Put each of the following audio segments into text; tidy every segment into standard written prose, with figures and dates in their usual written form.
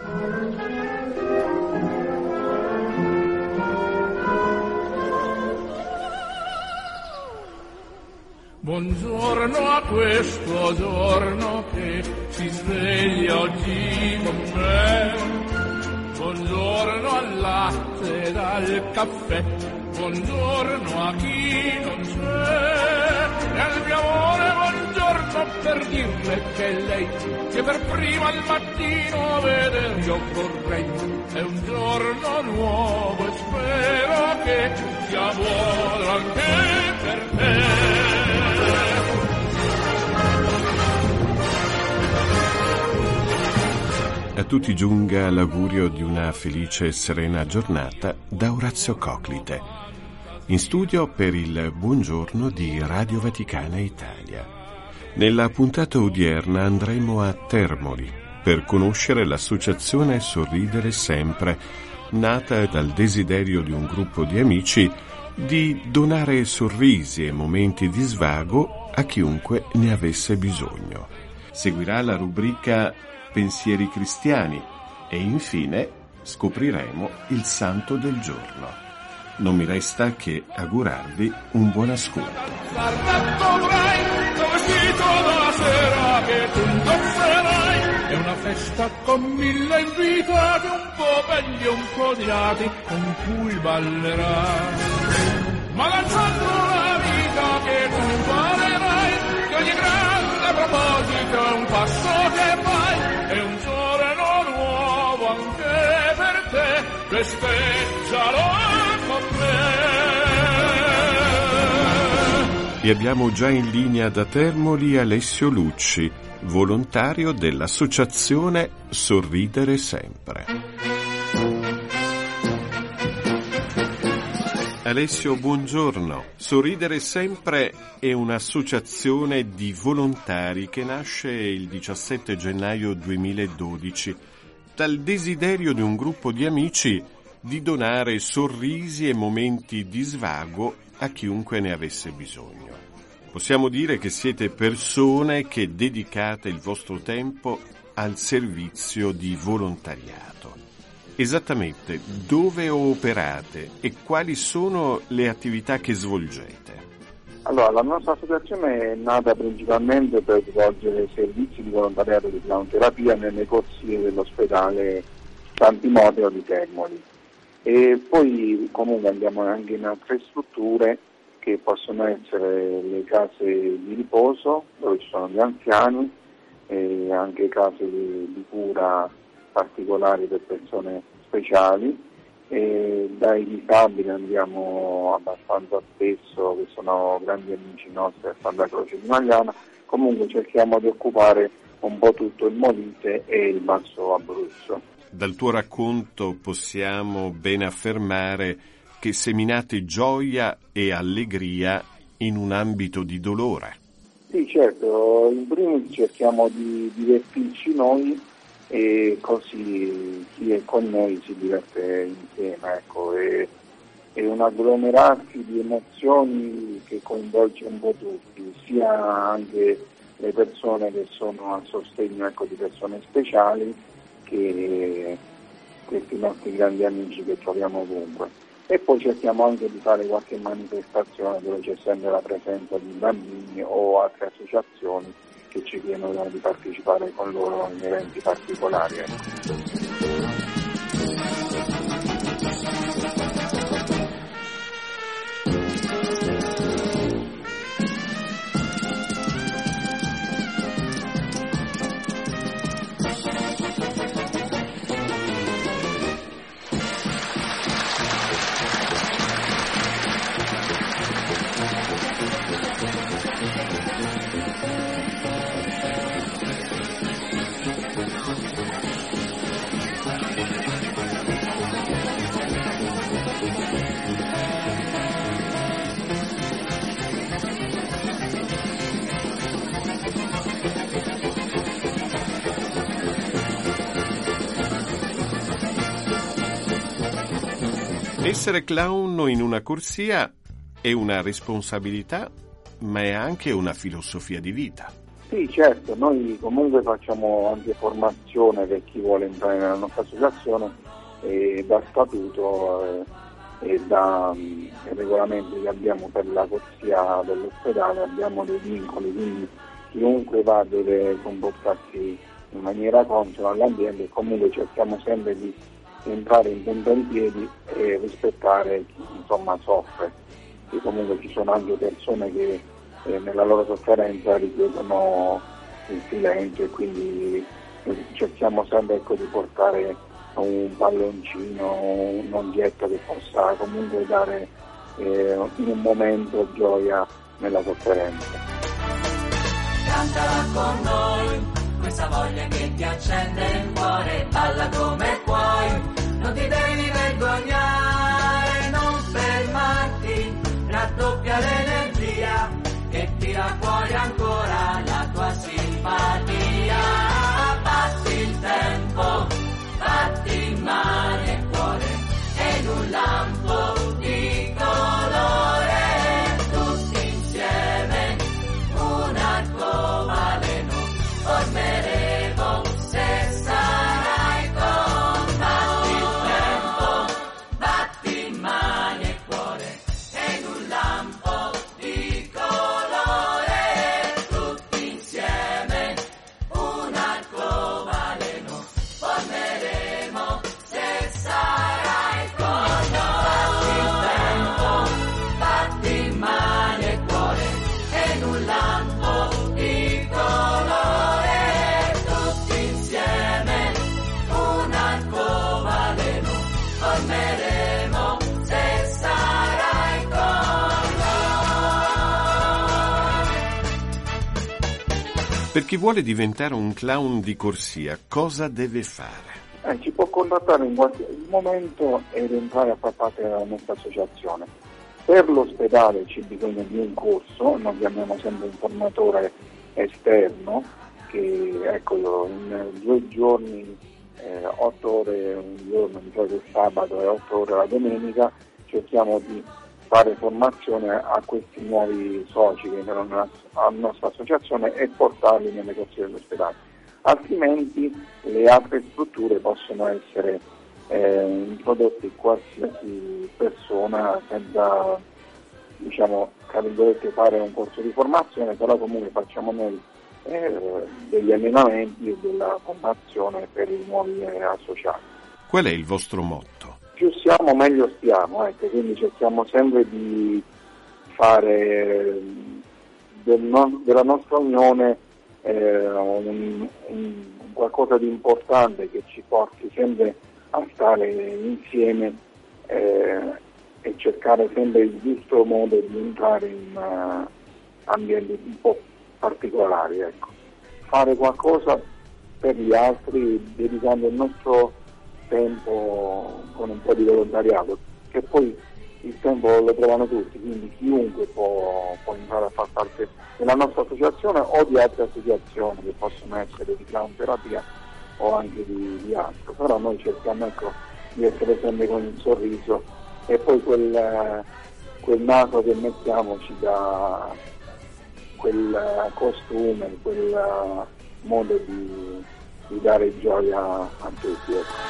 Buongiorno a questo giorno che si sveglia oggi con me. Buongiorno al latte ed al caffè. Buongiorno a chi non c'è. E al mio amore buongiorno per dirle che lei, che per prima al mattino vedere io vorrei. È un giorno nuovo e spero che sia buono anche per te. A tutti giunga l'augurio di una felice e serena giornata da Orazio Coclite, in studio per il Buongiorno di Radio Vaticana Italia. Nella puntata odierna andremo a Termoli per conoscere l'associazione Sorridere Sempre, nata dal desiderio di un gruppo di amici di donare sorrisi e momenti di svago a chiunque ne avesse bisogno. Seguirà la rubrica Pensieri cristiani e infine scopriremo il santo del giorno. Non mi resta che augurarvi un buon ascolto. È una festa con 1000 invitati, un po' belli e un po' odiati, con cui ballerai. Ma lanciando la vita che tu imparerai, che ogni grande proposito è un passo che fai. È un giorno nuovo anche per te, festeggialo con me. E abbiamo già in linea da Termoli Alessio Lucci, volontario dell'associazione Sorridere Sempre. Alessio, buongiorno. Sorridere Sempre è un'associazione di volontari che nasce il 17 gennaio 2012 dal desiderio di un gruppo di amici di donare sorrisi e momenti di svago a chiunque ne avesse bisogno. Possiamo dire che siete persone che dedicate il vostro tempo al servizio di volontariato. Esattamente dove operate e quali sono le attività che svolgete? Allora, la nostra associazione è nata principalmente per svolgere servizi di volontariato di clownterapia nelle corsie dell'ospedale San Timoteo di Termoli. E poi comunque andiamo anche in altre strutture che possono essere le case di riposo dove ci sono gli anziani e anche case di cura particolari per persone speciali, e dai disabili andiamo abbastanza spesso, che sono grandi amici nostri a Santa Croce di Magliana. Comunque cerchiamo di occupare un po' tutto il Molise e il Basso Abruzzo. Dal tuo racconto possiamo ben affermare che seminate gioia e allegria in un ambito di dolore. Sì, certo, in primis cerchiamo di divertirci noi e così chi è con noi si diverte insieme, ecco, è un agglomerarsi di emozioni che coinvolge un po' tutti, sia anche le persone che sono a sostegno, ecco, di persone speciali, che questi nostri grandi amici che troviamo ovunque. E poi cerchiamo anche di fare qualche manifestazione dove c'è sempre la presenza di bambini o altre associazioni che ci chiedono di partecipare con loro in eventi particolari. Essere clown in una corsia è una responsabilità, ma è anche una filosofia di vita. Sì, certo, noi comunque facciamo anche formazione per chi vuole entrare nella nostra associazione e da statuto e da regolamenti che abbiamo per la corsia dell'ospedale abbiamo dei vincoli, quindi chiunque va deve comportarsi in maniera consona all'ambiente e comunque cerchiamo sempre di entrare in punta in piedi e rispettare chi insomma soffre, che comunque ci sono anche persone che nella loro sofferenza richiedono il silenzio e quindi cerchiamo sempre di portare un palloncino, un'oggetto che possa comunque dare in un momento gioia nella sofferenza. Cantala con noi, questa voglia che ti accende il cuore, balla come puoi, non ti devi vergognare, non fermarti, raddoppia l'energia che tira fuori ancora la tua simpatia. Batti il tempo, batti mani e cuore, e in un lampo di colore, tutti insieme, un arcobaleno formeremo se sarai con noi. Batti il tempo, batti mani e cuore, e in un lampo di colore, tutti insieme, un arcobaleno formeremo se sarai con noi. Batti il tempo, batti mani e cuore, e in un lampo di colore, tutti insieme, un arcobaleno formeremo se sarai con noi. Per chi vuole diventare un clown di corsia, cosa deve fare? Ci può contattare in qualsiasi momento ed entrare a far parte della nostra associazione. Per l'ospedale c'è bisogno di un corso, noi chiamiamo sempre un formatore esterno che in 2 giorni, 8 ore un giorno, di solito il sabato e 8 ore la domenica, cerchiamo di fare formazione a questi nuovi soci che entrano alla nostra associazione e portarli nelle corsie dell'ospedale. Altrimenti le altre strutture possono essere introdotte qualsiasi persona senza, tra virgolette, fare un corso di formazione, però comunque facciamo noi degli allenamenti e della formazione per i nuovi associati. Qual è il vostro motto? Più siamo meglio stiamo, quindi cerchiamo sempre di fare della nostra unione un qualcosa di importante che ci porti sempre a stare insieme e cercare sempre il giusto modo di entrare in ambienti un po' particolari. Fare qualcosa per gli altri dedicando il nostro tempo con un po' di volontariato, che poi il tempo lo trovano tutti, quindi chiunque può entrare a far parte della nostra associazione o di altre associazioni che possono essere di clown terapia o anche di altro, però noi cerchiamo di essere sempre con il sorriso e poi quel naso che mettiamo ci dà quel costume, quel modo di dare gioia a tutti.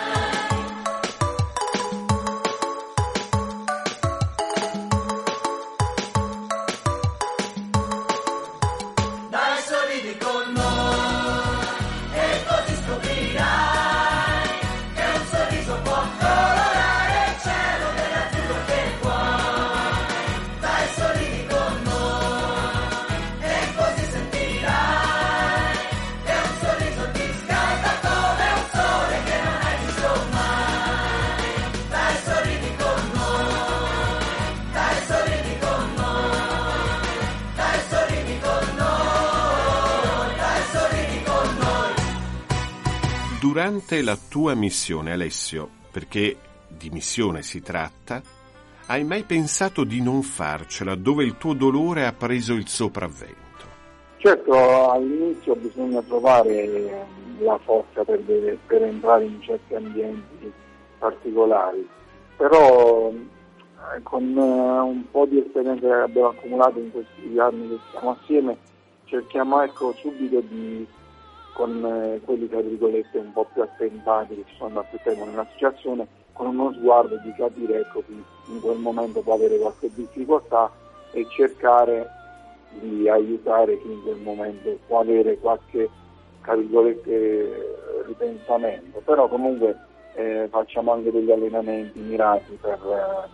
Dai, sorridi con noi e così scoprirai che un sorriso può colorare il cielo dell'azzurro che vuoi. Dai, sorridi con noi e così sentirai che un sorriso ti scalda come un sole che non hai visto mai. Dai, sorridi con noi, dai, sorridi con noi, dai, sorridi con noi, dai, sorridi con noi. Durante la tua missione, Alessio, perché di missione si tratta, hai mai pensato di non farcela dove il tuo dolore ha preso il sopravvento? Certo, all'inizio bisogna trovare la forza per entrare in certi ambienti particolari, però con un po' di esperienza che abbiamo accumulato in questi anni che siamo assieme cerchiamo subito con quelli tra virgolette un po' più attentati che ci sono da più tempo nella situazione, con uno sguardo di capire chi in quel momento può avere qualche difficoltà e cercare di aiutare chi in quel momento può avere qualche tra virgolette ripensamento, però comunque facciamo anche degli allenamenti mirati per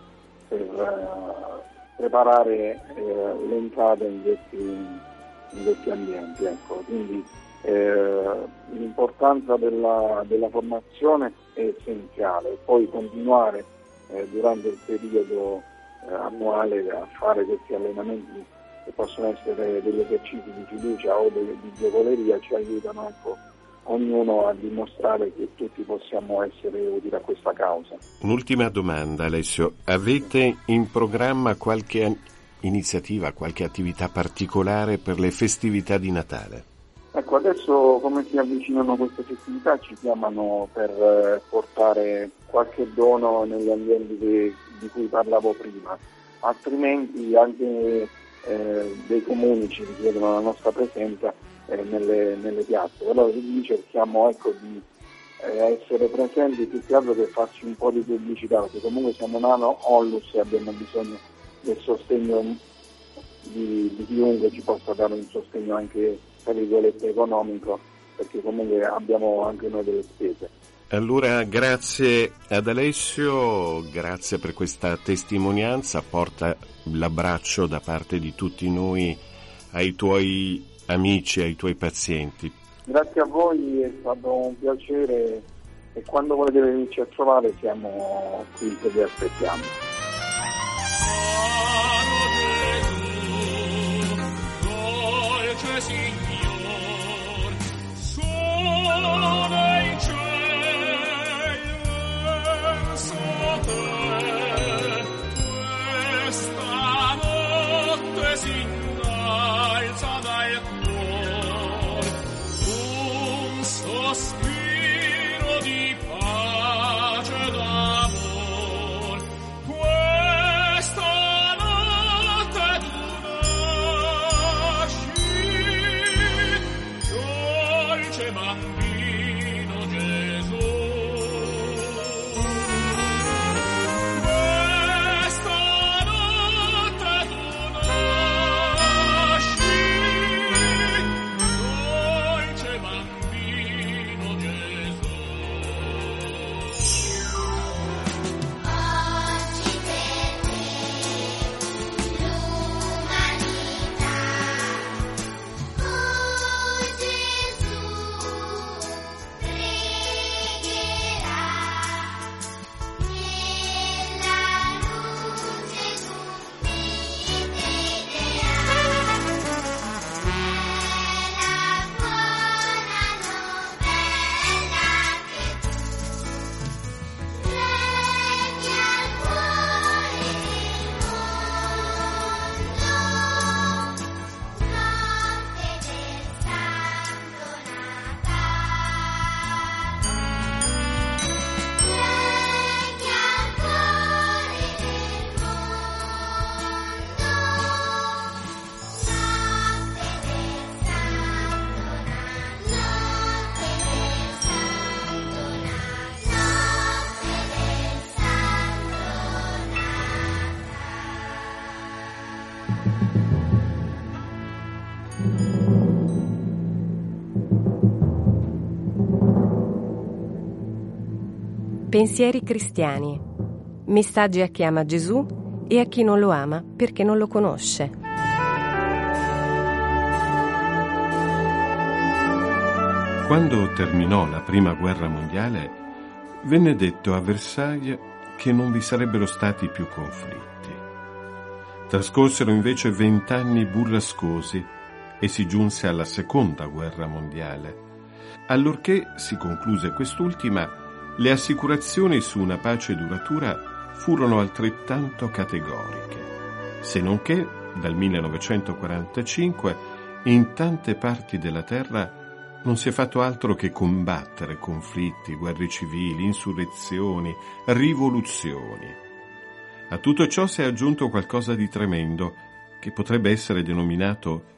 preparare l'entrata in questi ambienti. Quindi l'importanza della formazione è essenziale, poi continuare durante il periodo annuale a fare questi allenamenti che possono essere degli esercizi di fiducia o di giocoleria ci aiutano ognuno a dimostrare che tutti possiamo essere utili a questa causa. Un'ultima domanda, Alessio, avete in programma qualche iniziativa, qualche attività particolare per le festività di Natale? Adesso come si avvicinano queste festività ci chiamano per portare qualche dono negli ambienti di cui parlavo prima, altrimenti anche dei comuni ci richiedono la nostra presenza nelle piazze. Allora quindi cerchiamo di essere presenti più che altro per farci un po' di pubblicità, perché comunque siamo nano onlus e abbiamo bisogno del sostegno di chiunque ci possa dare un sostegno anche tra virgolette economico, perché comunque abbiamo anche noi delle spese. Allora grazie ad Alessio, grazie per questa testimonianza, porta l'abbraccio da parte di tutti noi ai tuoi amici, ai tuoi pazienti. Grazie a voi, è stato un piacere e quando volete venirci a trovare siamo qui che vi aspettiamo. Signor, solo nei cieli verso te, questa notte s'innalza dal cuor un sospiro di pace e d'amor. Questa notte tu dolce bambino Gesù, questa notte tu nasci, dolce bambino Gesù. Oggi per me l'umanità, oh Gesù, pregherà nella luce tu mi vedrà. È la buona novella che tu leghi al cuore del mondo, notte del Santo Natale. Leghi al cuore del mondo, notte del Pensieri cristiani. Messaggi a chi ama Gesù e a chi non lo ama perché non lo conosce. Quando terminò la Prima Guerra Mondiale, venne detto a Versailles che non vi sarebbero stati più conflitti. Trascorsero invece 20 anni burrascosi e si giunse alla Seconda Guerra Mondiale. Allorché si concluse quest'ultima, le assicurazioni su una pace duratura furono altrettanto categoriche, se non che dal 1945 in tante parti della terra non si è fatto altro che combattere conflitti, guerre civili, insurrezioni, rivoluzioni. A tutto ciò si è aggiunto qualcosa di tremendo che potrebbe essere denominato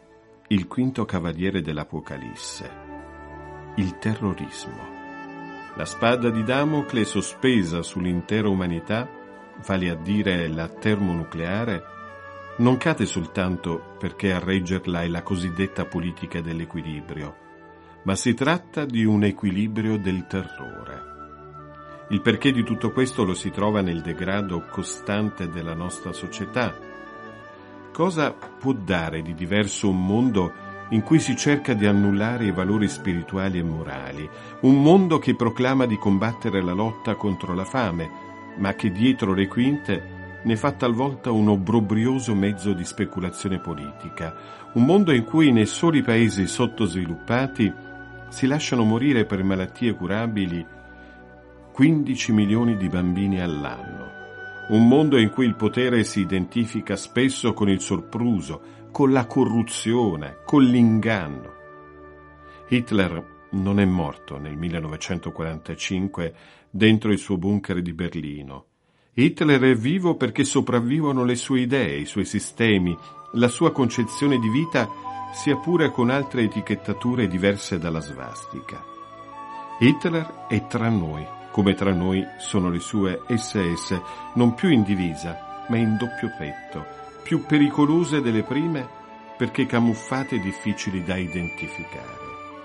il quinto cavaliere dell'Apocalisse, il terrorismo. La spada di Damocle sospesa sull'intera umanità, vale a dire la termonucleare, non cade soltanto perché a reggerla è la cosiddetta politica dell'equilibrio, ma si tratta di un equilibrio del terrore. Il perché di tutto questo lo si trova nel degrado costante della nostra società. Cosa può dare di diverso un mondo in cui si cerca di annullare i valori spirituali e morali, un mondo che proclama di combattere la lotta contro la fame, ma che dietro le quinte ne fa talvolta un obbrobrioso mezzo di speculazione politica, un mondo in cui nei soli paesi sottosviluppati si lasciano morire per malattie curabili 15 milioni di bambini all'anno, un mondo in cui il potere si identifica spesso con il sopruso, con la corruzione, con l'inganno. Hitler non è morto nel 1945 dentro il suo bunker di Berlino. Hitler è vivo perché sopravvivono le sue idee, i suoi sistemi, la sua concezione di vita, sia pure con altre etichettature diverse dalla svastica. Hitler è tra noi, come tra noi sono le sue SS, non più in divisa, ma in doppio petto, più pericolose delle prime perché camuffate e difficili da identificare.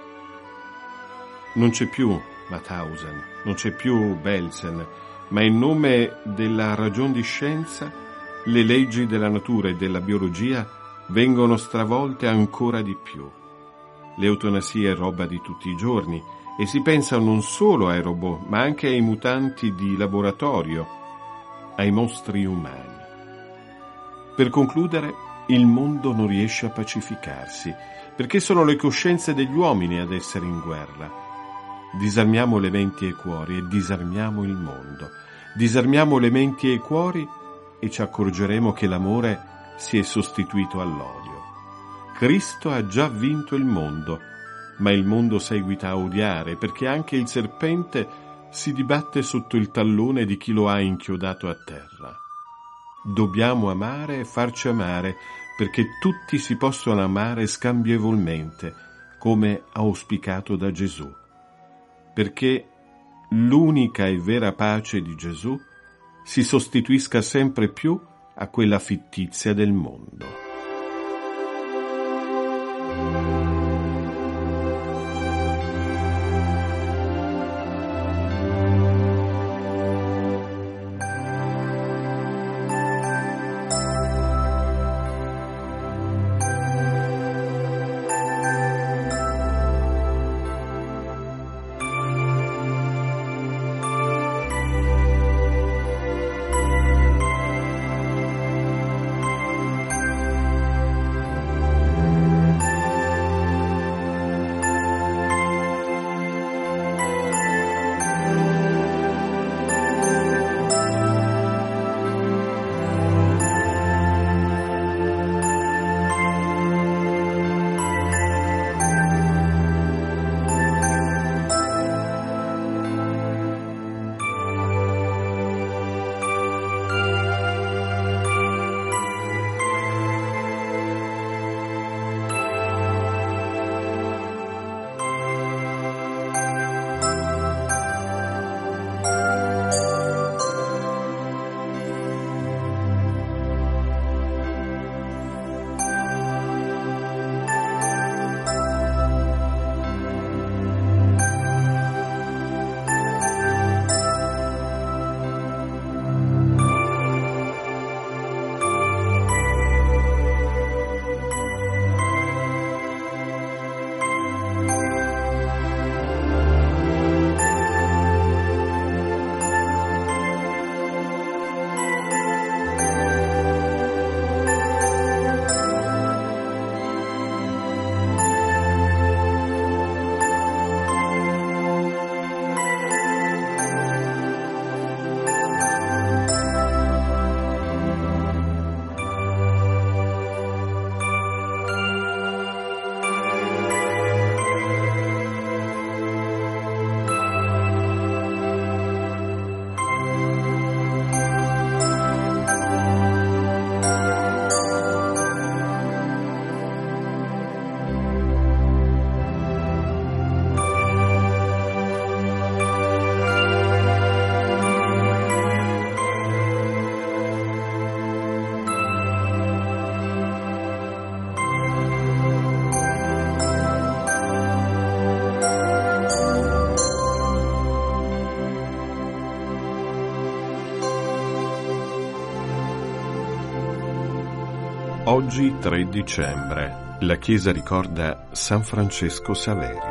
Non c'è più Mauthausen, non c'è più Belsen, ma in nome della ragion di scienza le leggi della natura e della biologia vengono stravolte ancora di più. L'eutanasia è roba di tutti i giorni e si pensa non solo ai robot, ma anche ai mutanti di laboratorio, ai mostri umani. Per concludere, il mondo non riesce a pacificarsi, perché sono le coscienze degli uomini ad essere in guerra. Disarmiamo le menti e i cuori e disarmiamo il mondo. Disarmiamo le menti e i cuori e ci accorgeremo che l'amore si è sostituito all'odio. Cristo ha già vinto il mondo, ma il mondo seguita a odiare, perché anche il serpente si dibatte sotto il tallone di chi lo ha inchiodato a terra. Dobbiamo amare e farci amare, perché tutti si possono amare scambievolmente, come auspicato da Gesù. Perché l'unica e vera pace di Gesù si sostituisca sempre più a quella fittizia del mondo. Oggi 3 dicembre. La Chiesa ricorda San Francesco Saverio.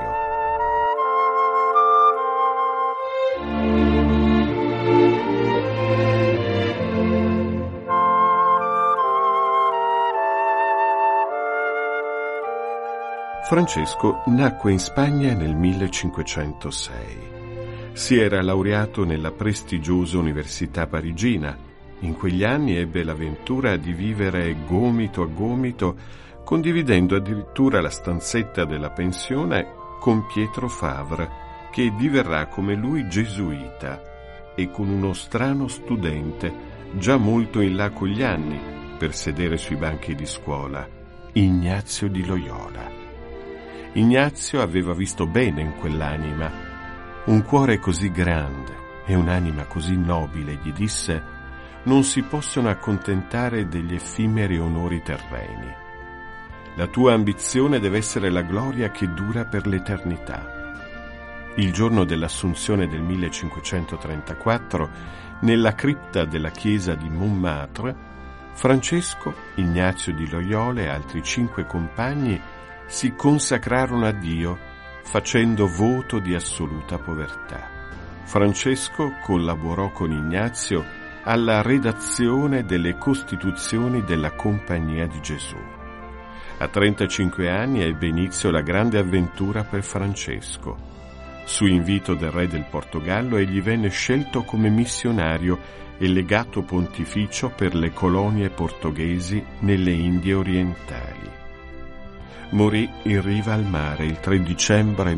Francesco nacque in Spagna nel 1506. Si era laureato nella prestigiosa Università parigina. In quegli anni ebbe l'avventura di vivere gomito a gomito, condividendo addirittura la stanzetta della pensione con Pietro Favre, che diverrà come lui gesuita, e con uno strano studente, già molto in là con gli anni, per sedere sui banchi di scuola, Ignazio di Loyola. Ignazio aveva visto bene in quell'anima. Un cuore così grande e un'anima così nobile, gli disse, non si possono accontentare degli effimeri onori terreni. La tua ambizione deve essere la gloria che dura per l'eternità. Il giorno dell'Assunzione del 1534, nella cripta della chiesa di Montmartre, Francesco, Ignazio di Loyola e altri 5 compagni si consacrarono a Dio facendo voto di assoluta povertà. Francesco collaborò con Ignazio alla redazione delle Costituzioni della Compagnia di Gesù. A 35 anni ebbe inizio la grande avventura per Francesco. Su invito del re del Portogallo egli venne scelto come missionario e legato pontificio per le colonie portoghesi nelle Indie orientali. Morì in riva al mare il 3 dicembre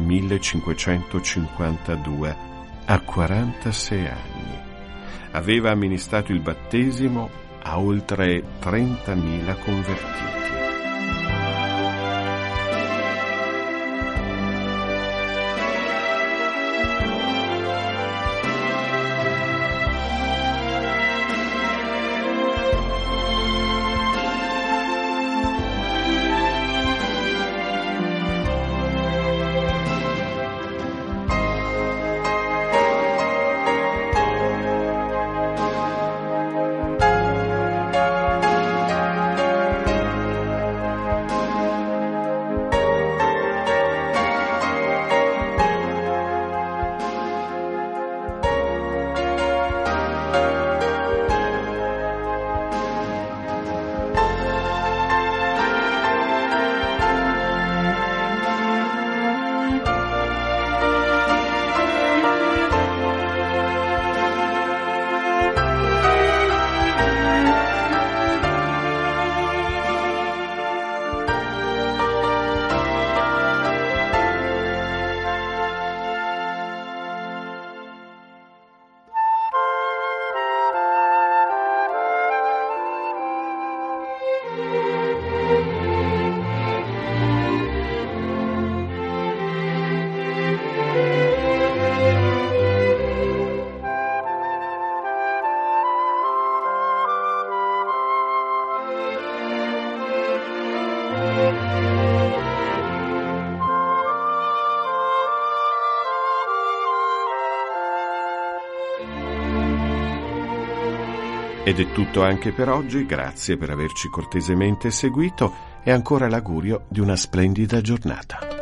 1552, a 46 anni. Aveva amministrato il battesimo a oltre 30.000 convertiti. Ed è tutto anche per oggi, grazie per averci cortesemente seguito e ancora l'augurio di una splendida giornata.